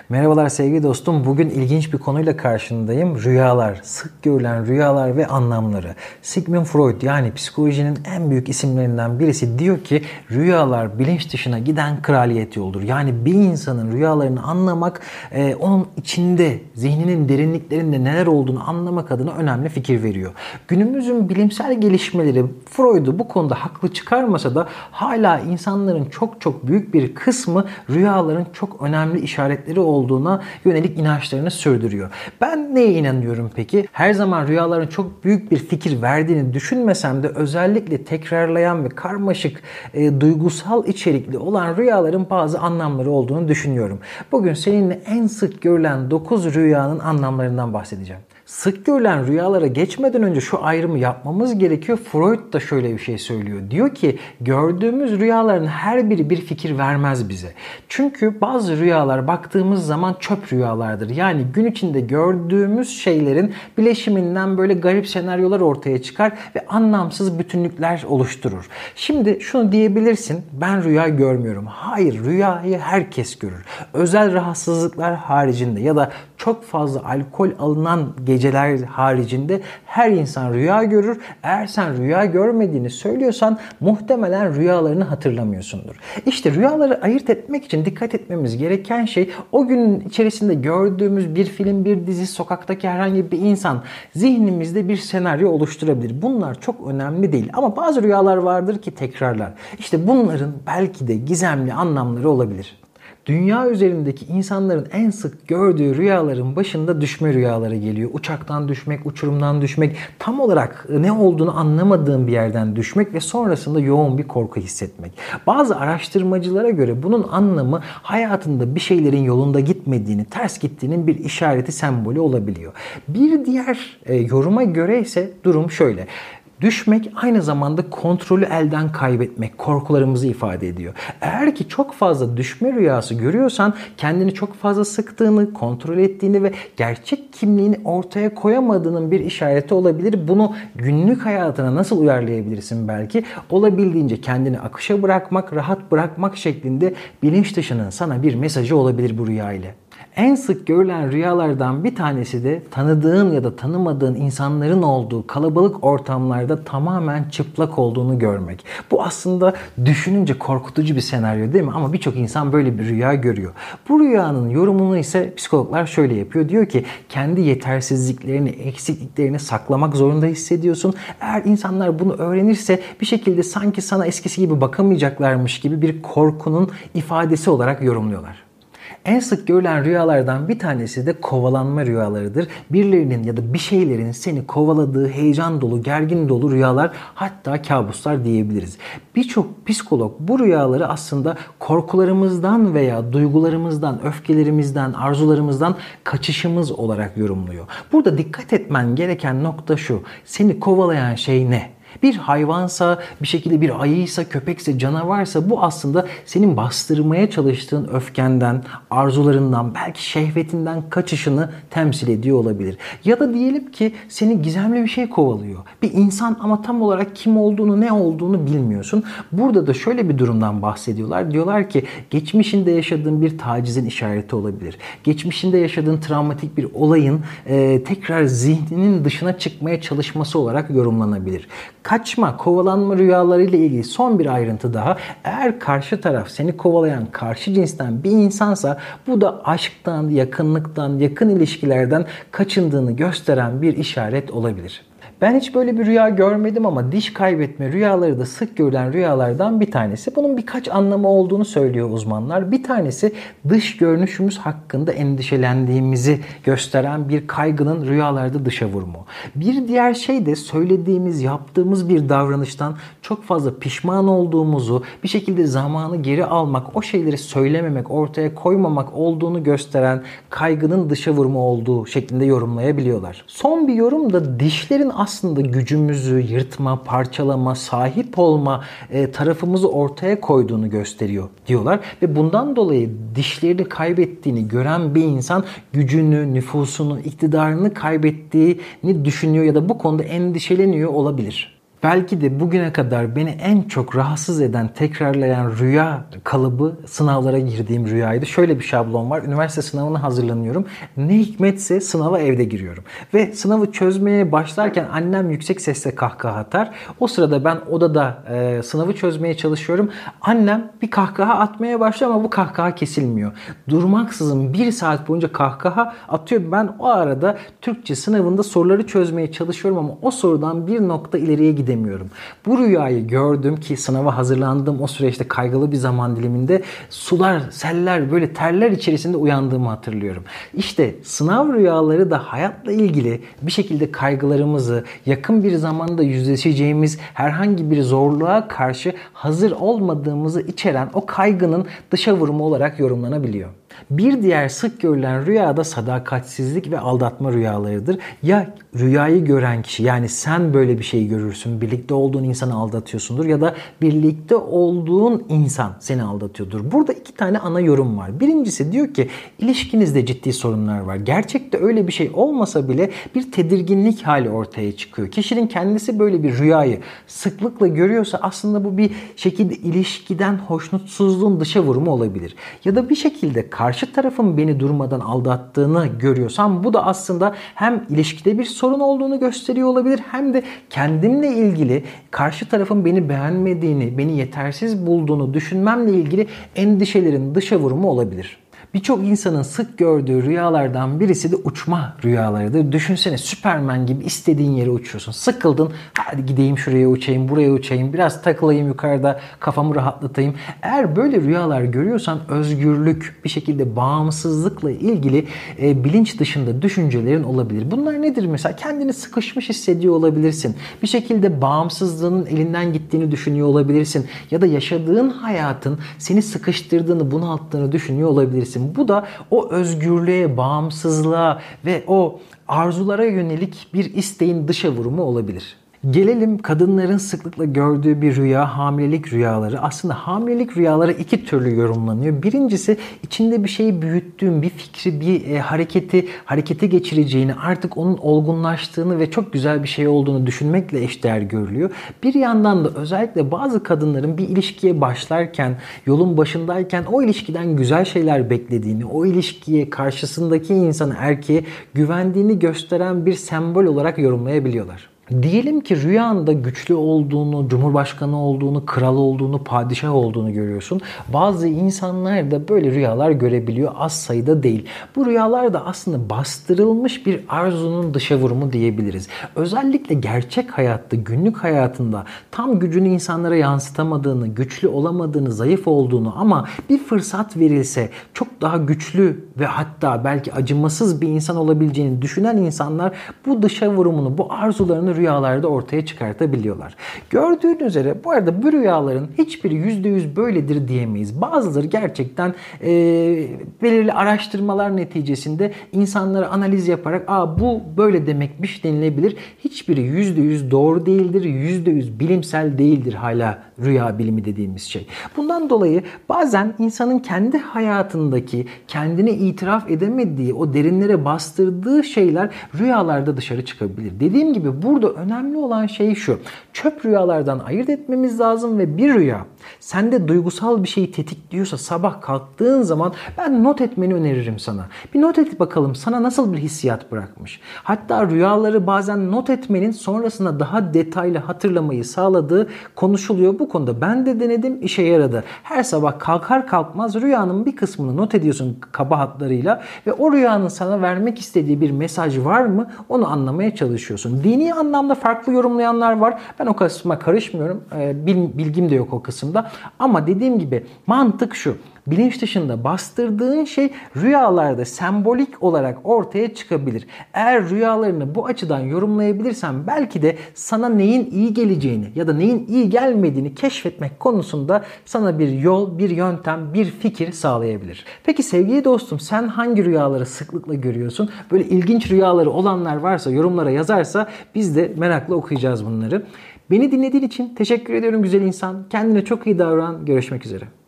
Merhabalar sevgili dostum. Bugün ilginç bir konuyla karşındayım. Rüyalar, sık görülen rüyalar ve anlamları. Sigmund Freud yani psikolojinin en büyük isimlerinden birisi diyor ki rüyalar bilinç dışına giden kraliyet yoldur. Yani bir insanın rüyalarını anlamak, onun içinde, zihninin derinliklerinde neler olduğunu anlamak adına önemli fikir veriyor. Günümüzün bilimsel gelişmeleri Freud'u bu konuda haklı çıkarmasa da hala insanların çok büyük bir kısmı rüyaların çok önemli işaretleri olduğuna yönelik inançlarını sürdürüyor. Ben neye inanıyorum peki? Her zaman rüyaların çok büyük bir fikir verdiğini düşünmesem de özellikle tekrarlayan ve karmaşık duygusal içerikli olan rüyaların bazı anlamları olduğunu düşünüyorum. Bugün seninle en sık görülen 9 rüyanın anlamlarından bahsedeceğim. Sık görülen rüyalara geçmeden önce şu ayrımı yapmamız gerekiyor. Freud da şöyle bir şey söylüyor. Diyor ki gördüğümüz rüyaların her biri bir fikir vermez bize. Çünkü bazı rüyalar baktığımız zaman çöp rüyalardır. Yani gün içinde gördüğümüz şeylerin bileşiminden böyle garip senaryolar ortaya çıkar ve anlamsız bütünlükler oluşturur. Şimdi şunu diyebilirsin, ben rüya görmüyorum. Hayır, rüyayı herkes görür. Özel rahatsızlıklar haricinde ya da çok fazla alkol alınan geceler haricinde her insan rüya görür. Eğer sen rüya görmediğini söylüyorsan muhtemelen rüyalarını hatırlamıyorsundur. İşte rüyaları ayırt etmek için dikkat etmemiz gereken şey o günün içerisinde gördüğümüz bir film, bir dizi, sokaktaki herhangi bir insan zihnimizde bir senaryo oluşturabilir. Bunlar çok önemli değil ama bazı rüyalar vardır ki tekrarlar. İşte bunların belki de gizemli anlamları olabilir. Dünya üzerindeki insanların en sık gördüğü rüyaların başında düşme rüyaları geliyor. Uçaktan düşmek, uçurumdan düşmek, tam olarak ne olduğunu anlamadığın bir yerden düşmek ve sonrasında yoğun bir korku hissetmek. Bazı araştırmacılara göre bunun anlamı hayatında bir şeylerin yolunda gitmediğini, ters gittiğinin bir işareti, sembolü olabiliyor. Bir diğer yoruma göre ise durum şöyle. Düşmek aynı zamanda kontrolü elden kaybetmek, korkularımızı ifade ediyor. Eğer ki çok fazla düşme rüyası görüyorsan kendini çok fazla sıktığını, kontrol ettiğini ve gerçek kimliğini ortaya koyamadığının bir işareti olabilir. Bunu günlük hayatına nasıl uyarlayabilirsin belki? Olabildiğince kendini akışa bırakmak, rahat bırakmak şeklinde bilinç dışının sana bir mesajı olabilir bu rüya ile. En sık görülen rüyalardan bir tanesi de tanıdığın ya da tanımadığın insanların olduğu kalabalık ortamlarda tamamen çıplak olduğunu görmek. Bu aslında düşününce korkutucu bir senaryo değil mi? Ama birçok insan böyle bir rüya görüyor. Bu rüyanın yorumunu ise psikologlar şöyle yapıyor. Diyor ki kendi yetersizliklerini, eksikliklerini saklamak zorunda hissediyorsun. Eğer insanlar bunu öğrenirse bir şekilde sanki sana eskisi gibi bakamayacaklarmış gibi bir korkunun ifadesi olarak yorumluyorlar. En sık görülen rüyalardan bir tanesi de kovalanma rüyalarıdır. Birilerinin ya da bir şeylerin seni kovaladığı heyecan dolu, gergin dolu rüyalar, hatta kabuslar diyebiliriz. Birçok psikolog bu rüyaları aslında korkularımızdan veya duygularımızdan, öfkelerimizden, arzularımızdan kaçışımız olarak yorumluyor. Burada dikkat etmen gereken nokta şu: seni kovalayan şey ne? Bir hayvansa, bir şekilde bir ayıysa, köpekse, canavarsa bu aslında senin bastırmaya çalıştığın öfkenden, arzularından, belki şehvetinden kaçışını temsil ediyor olabilir. Ya da diyelim ki seni gizemli bir şey kovalıyor. Bir insan ama tam olarak kim olduğunu, ne olduğunu bilmiyorsun. Burada da şöyle bir durumdan bahsediyorlar. Diyorlar ki geçmişinde yaşadığın bir tacizin işareti olabilir. Geçmişinde yaşadığın travmatik bir olayın tekrar zihninin dışına çıkmaya çalışması olarak yorumlanabilir. Kaçma, kovalanma rüyalarıyla ilgili son bir ayrıntı daha. Eğer karşı taraf seni kovalayan karşı cinsten bir insansa bu da aşktan, yakınlıktan, yakın ilişkilerden kaçındığını gösteren bir işaret olabilir. Ben hiç böyle bir rüya görmedim ama diş kaybetme rüyaları da sık görülen rüyalardan bir tanesi. Bunun birkaç anlamı olduğunu söylüyor uzmanlar. Bir tanesi dış görünüşümüz hakkında endişelendiğimizi gösteren bir kaygının rüyalarda dışa vurumu. Bir diğer şey de söylediğimiz, yaptığımız bir davranıştan çok fazla pişman olduğumuzu, bir şekilde zamanı geri almak, o şeyleri söylememek, ortaya koymamak olduğunu gösteren kaygının dışa vurumu olduğu şeklinde yorumlayabiliyorlar. Son bir yorum da dişlerin aslında gücümüzü yırtma, parçalama, sahip olma tarafımızı ortaya koyduğunu gösteriyor diyorlar. Ve bundan dolayı dişlerini kaybettiğini gören bir insan gücünü, nüfusunu, iktidarını kaybettiğini düşünüyor ya da bu konuda endişeleniyor olabilir. Belki de bugüne kadar beni en çok rahatsız eden, tekrarlayan rüya kalıbı sınavlara girdiğim rüyaydı. Şöyle bir şablon var. Üniversite sınavına hazırlanıyorum. Ne hikmetse sınava evde giriyorum. Ve sınavı çözmeye başlarken annem yüksek sesle kahkaha atar. O sırada ben odada sınavı çözmeye çalışıyorum. Annem bir kahkaha atmaya başlıyor ama bu kahkaha kesilmiyor. Durmaksızın 1 saat boyunca kahkaha atıyor. Ben o arada Türkçe sınavında soruları çözmeye çalışıyorum ama o sorudan bir nokta ileriye gidemiyorum. Bu rüyayı gördüm ki sınava hazırlandığım o süreçte kaygılı bir zaman diliminde sular, seller, böyle terler içerisinde uyandığımı hatırlıyorum. İşte sınav rüyaları da hayatla ilgili bir şekilde kaygılarımızı, yakın bir zamanda yüzleşeceğimiz herhangi bir zorluğa karşı hazır olmadığımızı içeren o kaygının dışa vurumu olarak yorumlanabiliyor. Bir diğer sık görülen rüya da sadakatsizlik ve aldatma rüyalarıdır. Ya rüyayı gören kişi, yani sen böyle bir şey görürsün, birlikte olduğun insanı aldatıyorsundur ya da birlikte olduğun insan seni aldatıyordur. Burada 2 tane ana yorum var. Birincisi diyor ki ilişkinizde ciddi sorunlar var. Gerçekte öyle bir şey olmasa bile bir tedirginlik hali ortaya çıkıyor. Kişinin kendisi böyle bir rüyayı sıklıkla görüyorsa aslında bu bir şekilde ilişkiden hoşnutsuzluğun dışa vurumu olabilir. Ya da bir şekilde karşı tarafın beni durmadan aldattığını görüyorsam bu da aslında hem ilişkide bir sorun olduğunu gösteriyor olabilir hem de kendimle ilgili karşı tarafın beni beğenmediğini, beni yetersiz bulduğunu düşünmemle ilgili endişelerin dışa vurumu olabilir. Birçok insanın sık gördüğü rüyalardan birisi de uçma rüyalarıdır. Düşünsene Süperman gibi istediğin yere uçuyorsun. Sıkıldın, hadi gideyim şuraya uçayım, buraya uçayım, biraz takılayım yukarıda, kafamı rahatlatayım. Eğer böyle rüyalar görüyorsan özgürlük, bir şekilde bağımsızlıkla ilgili bilinç dışında düşüncelerin olabilir. Bunlar nedir mesela? Kendini sıkışmış hissediyor olabilirsin. Bir şekilde bağımsızlığının elinden gittiğini düşünüyor olabilirsin. Ya da yaşadığın hayatın seni sıkıştırdığını, bunalttığını düşünüyor olabilirsin. Bu da o özgürlüğe, bağımsızlığa ve o arzulara yönelik bir isteğin dışa vurumu olabilir. Gelelim kadınların sıklıkla gördüğü bir rüya, hamilelik rüyaları. Aslında hamilelik rüyaları 2 türlü yorumlanıyor. Birincisi içinde bir şeyi büyüttüğün, bir fikri, bir harekete geçireceğini, artık onun olgunlaştığını ve çok güzel bir şey olduğunu düşünmekle eşdeğer görülüyor. Bir yandan da özellikle bazı kadınların bir ilişkiye başlarken, yolun başındayken o ilişkiden güzel şeyler beklediğini, o ilişkiye karşısındaki insana, erkeğe güvendiğini gösteren bir sembol olarak yorumlayabiliyorlar. Diyelim ki rüyanda güçlü olduğunu, cumhurbaşkanı olduğunu, kral olduğunu, padişah olduğunu görüyorsun. Bazı insanlar da böyle rüyalar görebiliyor, az sayıda değil. Bu rüyalar da aslında bastırılmış bir arzunun dışa vurumu diyebiliriz. Özellikle gerçek hayatta, günlük hayatında tam gücünü insanlara yansıtamadığını, güçlü olamadığını, zayıf olduğunu ama bir fırsat verilse çok daha güçlü ve hatta belki acımasız bir insan olabileceğini düşünen insanlar bu dışa vurumunu, bu arzularını rüyalarda ortaya çıkartabiliyorlar. Gördüğünüz üzere bu arada bu rüyaların hiçbiri %100 böyledir diyemeyiz. Bazıları gerçekten belirli araştırmalar neticesinde insanlara analiz yaparak bu böyle demekmiş denilebilir. Hiçbiri %100 doğru değildir, %100 bilimsel değildir hala rüya bilimi dediğimiz şey. Bundan dolayı bazen insanın kendi hayatındaki kendine itiraf edemediği, o derinlere bastırdığı şeyler rüyalarda dışarı çıkabilir. Dediğim gibi burada önemli olan şey şu: çöp rüyalardan ayırt etmemiz lazım ve bir rüya sende duygusal bir şeyi tetikliyorsa sabah kalktığın zaman ben not etmeni öneririm sana. Bir not et bakalım sana nasıl bir hissiyat bırakmış. Hatta rüyaları bazen not etmenin sonrasında daha detaylı hatırlamayı sağladığı konuşuluyor. Bu konuda ben de denedim, işe yaradı. Her sabah kalkar kalkmaz rüyanın bir kısmını not ediyorsun kaba hatlarıyla ve o rüyanın sana vermek istediği bir mesaj var mı onu anlamaya çalışıyorsun. Dini anlamda farklı yorumlayanlar var. Ben o kısma karışmıyorum. Bilgim de yok o kısımda. Ama dediğim gibi mantık şu: bilinç dışında bastırdığın şey rüyalarda sembolik olarak ortaya çıkabilir. Eğer rüyalarını bu açıdan yorumlayabilirsen belki de sana neyin iyi geleceğini ya da neyin iyi gelmediğini keşfetmek konusunda sana bir yol, bir yöntem, bir fikir sağlayabilir. Peki sevgili dostum, sen hangi rüyaları sıklıkla görüyorsun? Böyle ilginç rüyaları olanlar varsa yorumlara yazarsa biz de merakla okuyacağız bunları. Beni dinlediğin için teşekkür ediyorum güzel insan. Kendine çok iyi davran. Görüşmek üzere.